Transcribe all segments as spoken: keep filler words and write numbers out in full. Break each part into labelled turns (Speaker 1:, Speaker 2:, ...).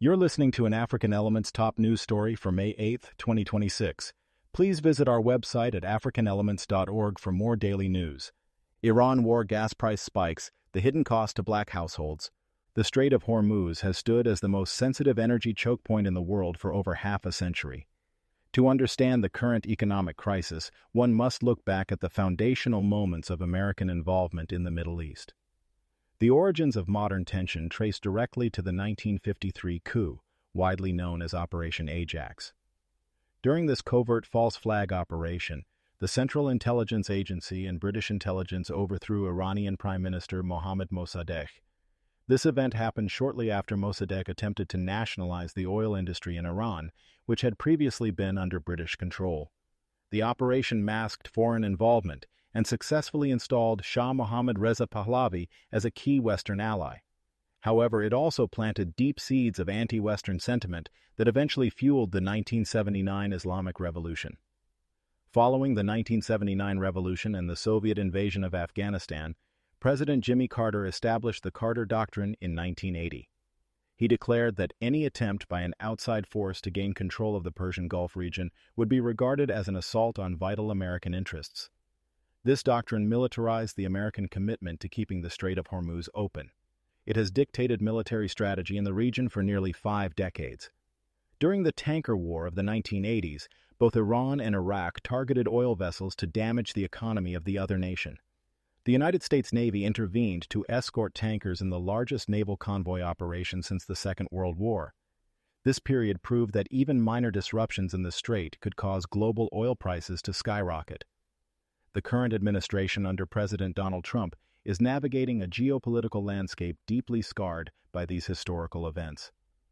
Speaker 1: You're listening to an African Elements top news story for May eighth, twenty twenty-six. Please visit our website at african elements dot org for more daily news. Iran war gas price spikes, the hidden cost to black households. The Strait of Hormuz has stood as the most sensitive energy choke point in the world for over half a century. To understand the current economic crisis, one must look back at the foundational moments of American involvement in the Middle East. The origins of modern tension trace directly to the nineteen fifty-three coup, widely known as Operation Ajax. During this covert false flag operation, the Central Intelligence Agency and British intelligence overthrew Iranian Prime Minister Mohammad Mossadegh. This event happened shortly after Mossadegh attempted to nationalize the oil industry in Iran, which had previously been under British control. The operation masked foreign involvement and successfully installed Shah Mohammad Reza Pahlavi as a key Western ally. However, it also planted deep seeds of anti-Western sentiment that eventually fueled the nineteen seventy-nine Islamic Revolution. Following the nineteen seventy-nine revolution and the Soviet invasion of Afghanistan, President Jimmy Carter established the Carter Doctrine in nineteen eighty. He declared that any attempt by an outside force to gain control of the Persian Gulf region would be regarded as an assault on vital American interests. This doctrine militarized the American commitment to keeping the Strait of Hormuz open. It has dictated military strategy in the region for nearly five decades. During the tanker war of the nineteen eighties, both Iran and Iraq targeted oil vessels to damage the economy of the other nation. The United States Navy intervened to escort tankers in the largest naval convoy operation since the Second World War. This period proved that even minor disruptions in the strait could cause global oil prices to skyrocket. The current administration under President Donald Trump is navigating a geopolitical landscape deeply scarred by these historical events.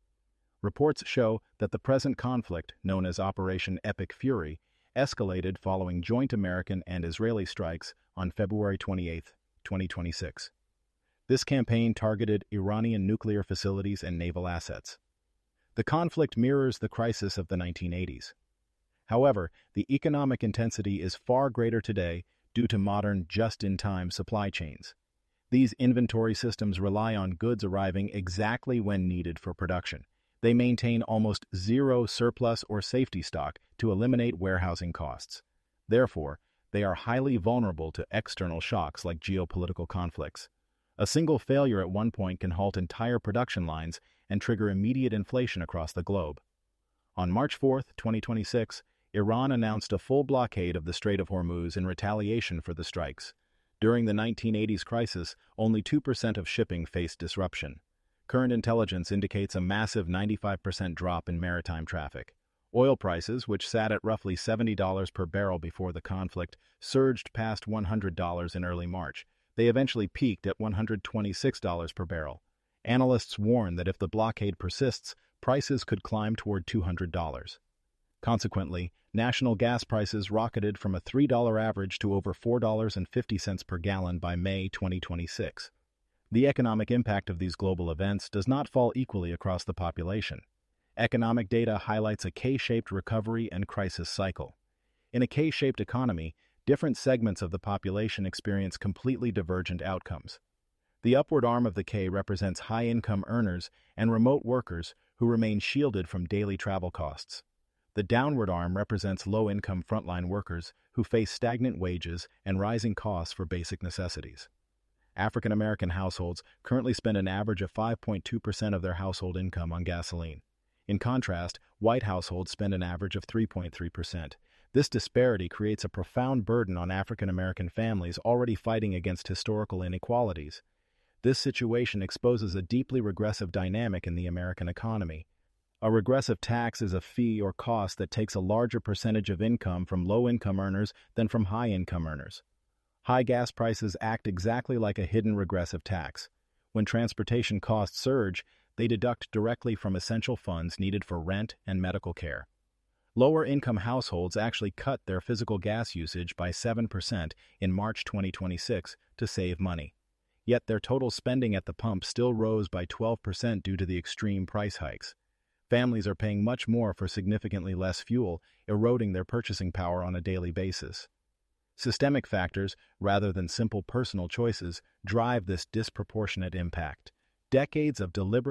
Speaker 1: Reports show that the present conflict, known as Operation Epic Fury, escalated following joint American and Israeli strikes on February twenty-eighth, twenty twenty-six. This campaign targeted Iranian nuclear facilities and naval assets. The conflict mirrors the crisis of the nineteen eighties. However, the economic intensity is far greater today due to modern just-in-time supply chains. These inventory systems rely on goods arriving exactly when needed for production. They maintain almost zero surplus or safety stock to eliminate warehousing costs. Therefore, they are highly vulnerable to external shocks like geopolitical conflicts. A single failure at one point can halt entire production lines and trigger immediate inflation across the globe. On March fourth, twenty twenty-six, Iran announced a full blockade of the Strait of Hormuz in retaliation for the strikes. During the nineteen eighties crisis, only two percent of shipping faced disruption. Current intelligence indicates a massive ninety-five percent drop in maritime traffic. Oil prices, which sat at roughly seventy dollars per barrel before the conflict, surged past one hundred dollars in early March. They eventually peaked at one hundred twenty-six dollars per barrel. Analysts warn that if the blockade persists, prices could climb toward two hundred dollars. Consequently, national gas prices rocketed from a three dollar average to over four dollars and fifty cents per gallon by May twenty twenty-six. The economic impact of these global events does not fall equally across the population. Economic data highlights a K-shaped recovery and crisis cycle. In a K-shaped economy, different segments of the population experience completely divergent outcomes. The upward arm of the K represents high-income earners and remote workers who remain shielded from daily travel costs. The downward arm represents low-income frontline workers who face stagnant wages and rising costs for basic necessities. African American households currently spend an average of five point two percent of their household income on gasoline. In contrast, white households spend an average of three point three percent. This disparity creates a profound burden on African American families already fighting against historical inequalities. This situation exposes a deeply regressive dynamic in the American economy. A regressive tax is a fee or cost that takes a larger percentage of income from low-income earners than from high-income earners. High gas prices act exactly like a hidden regressive tax. When transportation costs surge, they deduct directly from essential funds needed for rent and medical care. Lower-income households actually cut their physical gas usage by seven percent in March twenty twenty-six to save money. Yet their total spending at the pump still rose by twelve percent due to the extreme price hikes. Families are paying much more for significantly less fuel, eroding their purchasing power on a daily basis. Systemic factors, rather than simple personal choices, drive this disproportionate impact. Decades of deliberate,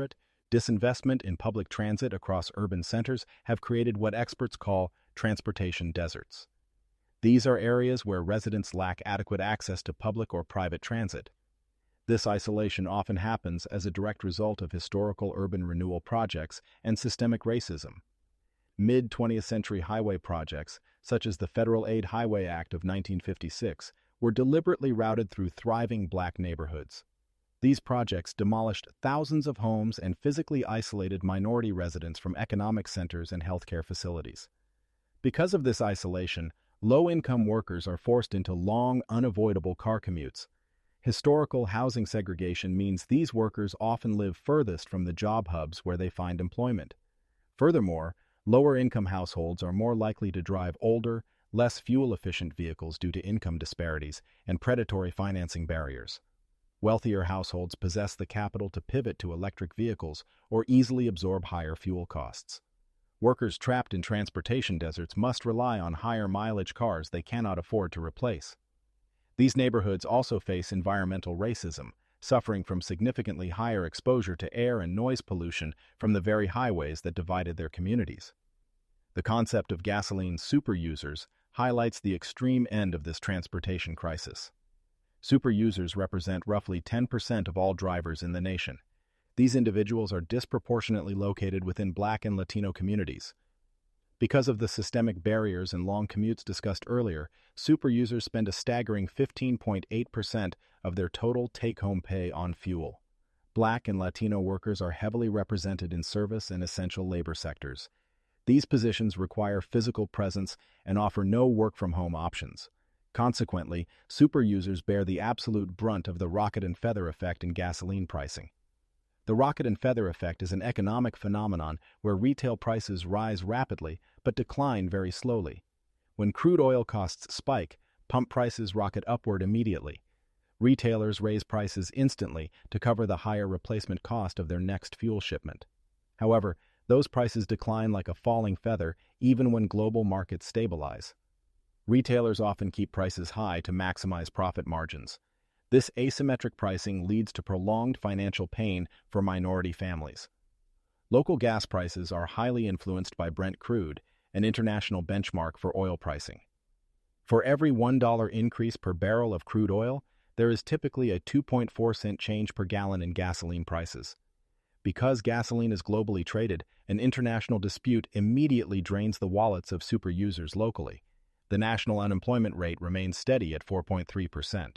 Speaker 1: Disinvestment in public transit across urban centers have created what experts call transportation deserts. These are areas where residents lack adequate access to public or private transit. This isolation often happens as a direct result of historical urban renewal projects and systemic racism. Mid-twentieth century highway projects, such as the Federal Aid Highway Act of nineteen fifty-six, were deliberately routed through thriving black neighborhoods. These projects demolished thousands of homes and physically isolated minority residents from economic centers and healthcare facilities. Because of this isolation, low-income workers are forced into long, unavoidable car commutes. Historical housing segregation means these workers often live furthest from the job hubs where they find employment. Furthermore, lower-income households are more likely to drive older, less fuel-efficient vehicles due to income disparities and predatory financing barriers. Wealthier households possess the capital to pivot to electric vehicles or easily absorb higher fuel costs. Workers trapped in transportation deserts must rely on higher mileage cars they cannot afford to replace. These neighborhoods also face environmental racism, suffering from significantly higher exposure to air and noise pollution from the very highways that divided their communities. The concept of gasoline superusers highlights the extreme end of this transportation crisis. Superusers represent roughly ten percent of all drivers in the nation. These individuals are disproportionately located within Black and Latino communities. Because of the systemic barriers and long commutes discussed earlier, superusers spend a staggering fifteen point eight percent of their total take-home pay on fuel. Black and Latino workers are heavily represented in service and essential labor sectors. These positions require physical presence and offer no work-from-home options. Consequently, superusers bear the absolute brunt of the rocket and feather effect in gasoline pricing. The rocket and feather effect is an economic phenomenon where retail prices rise rapidly but decline very slowly. When crude oil costs spike, pump prices rocket upward immediately. Retailers raise prices instantly to cover the higher replacement cost of their next fuel shipment. However, those prices decline like a falling feather even when global markets stabilize. Retailers often keep prices high to maximize profit margins. This asymmetric pricing leads to prolonged financial pain for minority families. Local gas prices are highly influenced by Brent crude, an international benchmark for oil pricing. For every one dollar increase per barrel of crude oil, there is typically a two point four cent change per gallon in gasoline prices. Because gasoline is globally traded, an international dispute immediately drains the wallets of superusers locally. The national unemployment rate remains steady at four point three percent.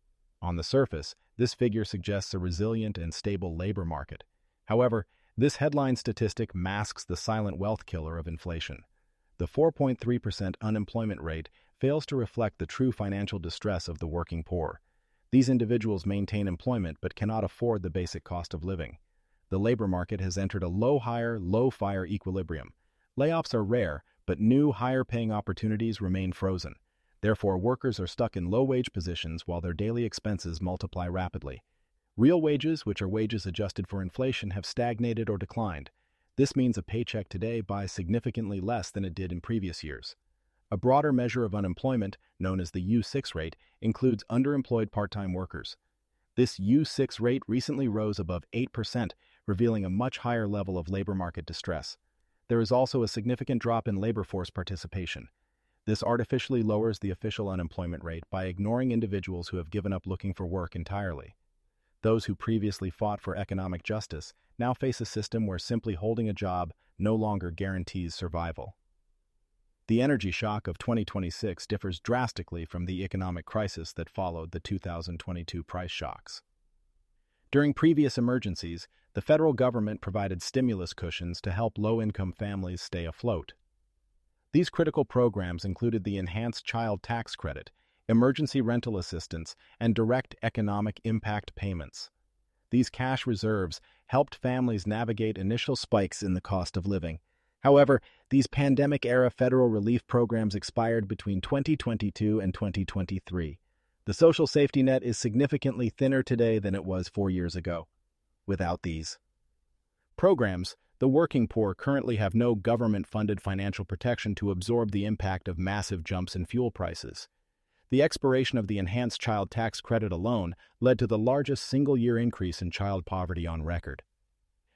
Speaker 1: On the surface, this figure suggests a resilient and stable labor market. However, this headline statistic masks the silent wealth killer of inflation. The four point three percent unemployment rate fails to reflect the true financial distress of the working poor. These individuals maintain employment but cannot afford the basic cost of living. The labor market has entered a low-hire, low-fire equilibrium. Layoffs are rare, but new, higher-paying opportunities remain frozen. Therefore, workers are stuck in low-wage positions while their daily expenses multiply rapidly. Real wages, which are wages adjusted for inflation, have stagnated or declined. This means a paycheck today buys significantly less than it did in previous years. A broader measure of unemployment, known as the U six rate, includes underemployed part-time workers. This U six rate recently rose above eight percent, revealing a much higher level of labor market distress. There is also a significant drop in labor force participation. This artificially lowers the official unemployment rate by ignoring individuals who have given up looking for work entirely. Those who previously fought for economic justice now face a system where simply holding a job no longer guarantees survival. The energy shock of twenty twenty-six differs drastically from the economic crisis that followed the two thousand twenty-two price shocks. During previous emergencies, the federal government provided stimulus cushions to help low-income families stay afloat. These critical programs included the Enhanced Child Tax Credit, emergency rental assistance, and direct economic impact payments. These cash reserves helped families navigate initial spikes in the cost of living. However, these pandemic-era federal relief programs expired between twenty twenty-two and twenty twenty-three. The social safety net is significantly thinner today than it was four years ago. Without these programs, the working poor currently have no government-funded financial protection to absorb the impact of massive jumps in fuel prices. The expiration of the Enhanced Child Tax Credit alone led to the largest single-year increase in child poverty on record.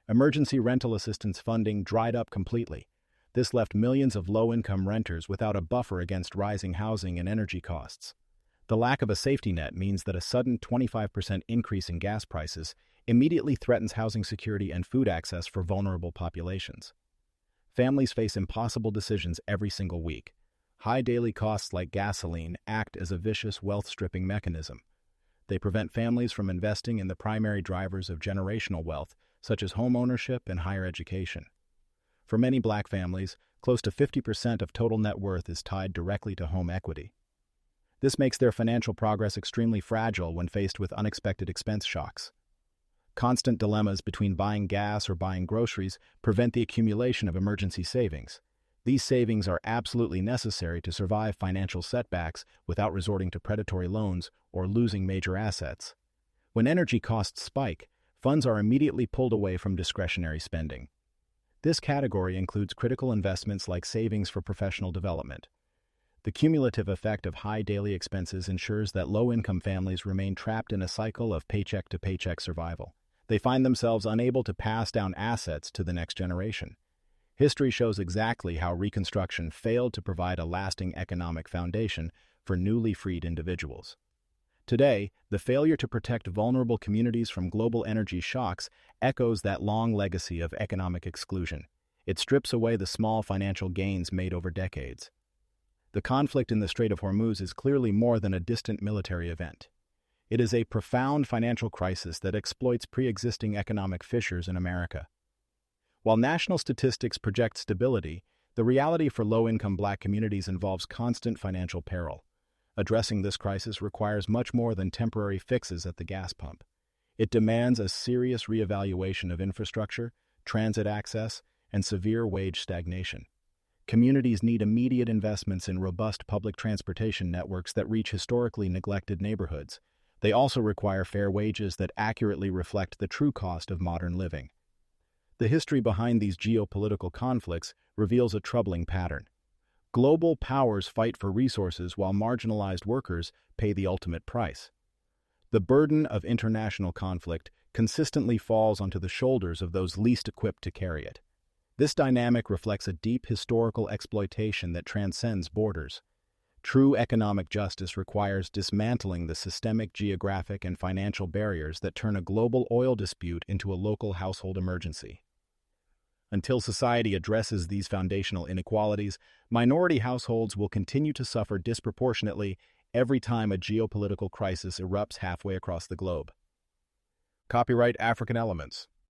Speaker 1: Emergency rental assistance funding dried up completely. This left millions of low-income renters without a buffer against rising housing and energy costs. The lack of a safety net means that a sudden twenty-five percent increase in gas prices immediately threatens housing security and food access for vulnerable populations. Families face impossible decisions every single week. High daily costs like gasoline act as a vicious wealth-stripping mechanism. They prevent families from investing in the primary drivers of generational wealth, such as home ownership and higher education. For many Black families, close to fifty percent of total net worth is tied directly to home equity. This makes their financial progress extremely fragile when faced with unexpected expense shocks. Constant dilemmas between buying gas or buying groceries prevent the accumulation of emergency savings. These savings are absolutely necessary to survive financial setbacks without resorting to predatory loans or losing major assets. When energy costs spike, funds are immediately pulled away from discretionary spending. This category includes critical investments like savings for professional development. The cumulative effect of high daily expenses ensures that low-income families remain trapped in a cycle of paycheck-to-paycheck survival. They find themselves unable to pass down assets to the next generation. History shows exactly how Reconstruction failed to provide a lasting economic foundation for newly freed individuals. Today, the failure to protect vulnerable communities from global energy shocks echoes that long legacy of economic exclusion. It strips away the small financial gains made over decades. The conflict in the Strait of Hormuz is clearly more than a distant military event. It is a profound financial crisis that exploits pre-existing economic fissures in America. While national statistics project stability, the reality for low-income Black communities involves constant financial peril. Addressing this crisis requires much more than temporary fixes at the gas pump. It demands a serious reevaluation of infrastructure, transit access, and severe wage stagnation. Communities need immediate investments in robust public transportation networks that reach historically neglected neighborhoods. They also require fair wages that accurately reflect the true cost of modern living. The history behind these geopolitical conflicts reveals a troubling pattern. Global powers fight for resources while marginalized workers pay the ultimate price. The burden of international conflict consistently falls onto the shoulders of those least equipped to carry it. This dynamic reflects a deep historical exploitation that transcends borders. True economic justice requires dismantling the systemic geographic and financial barriers that turn a global oil dispute into a local household emergency. Until society addresses these foundational inequalities, minority households will continue to suffer disproportionately every time a geopolitical crisis erupts halfway across the globe. Copyright African Elements.